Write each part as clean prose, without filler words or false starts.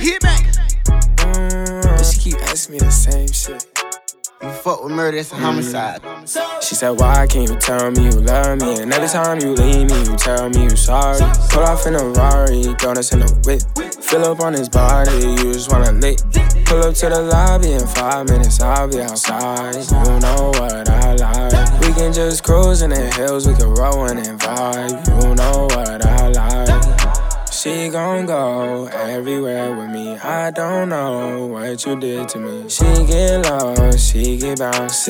Hit back. But she keep asking me the same shit. You fuck with murder, it's a homicide. She said, why can't you tell me you love me? And every time you leave me, you tell me you sorry. Pull off in a Rari, donuts in a whip. Fill up on his body, you just wanna lick. Pull up to the lobby in 5 minutes, I'll be outside. You know what I like. We can just cruise in the hills, we can roll and vibe. You know what I like. She gon' go everywhere with me. I don't know what you did to me. She get lost, she get bounced.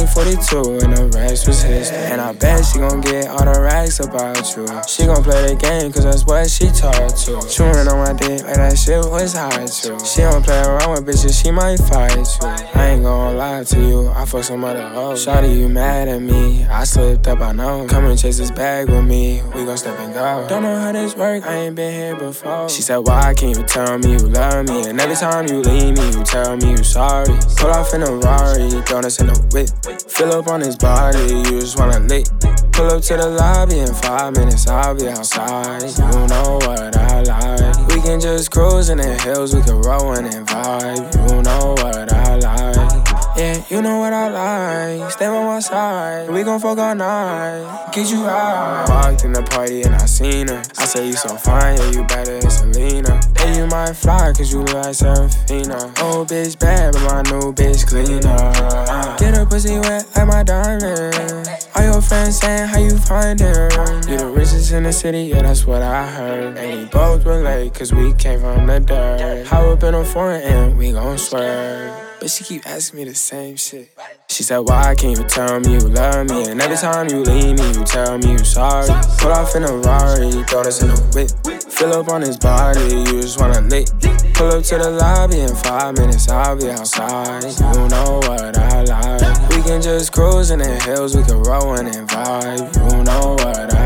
1942 and the rest was history. And I bet she gon' get all the racks about you. She gon' play the game cause that's what she taught to. Chewing on my dick like that shit was hot too. She don't play around with bitches, she might fight you. I ain't gon' lie to you, I fuck some other hoes. Shawty, you mad at me, I slipped up, I know. Come and chase this bag with me, we gon' step and go. Don't know how this work, I ain't been here before. She said, why can't you tell me you love me? And every time you leave me, you tell me you sorry. Pull off in a Rari, donuts in a whip. Fill up on his body, you just wanna lick. Pull up to the lobby in 5 minutes, I'll be outside. You know what I like. We can just cruise in the hills, we can roll and vibe. You know what I like. Yeah, you know what I like. Stay by my side, we gon' fuck all night. Get you high. Walked in the party and I seen her. I said you so fine, yeah, you better than Selena. And you might fly cause you look like Serafina. Old bitch bad, but my new bitch cleaner. Get her pussy wet like my diamond. All your friends saying how you find him. You the richest in the city, yeah, that's what I heard. And we both relate cause we came from the dirt. How up in a foreign and we gon' swerve. But she keep asking me the same shit. She said, why can't you tell me you love me? And every time you leave me, you tell me you sorry. Pull off in a Rari, donuts in a whip. Fill up on his body, you just wanna lick. Pull up to the lobby in 5 minutes, I'll be outside. You know what I like. We can just cruise in the hills, we can roll and vibe. You know what I like.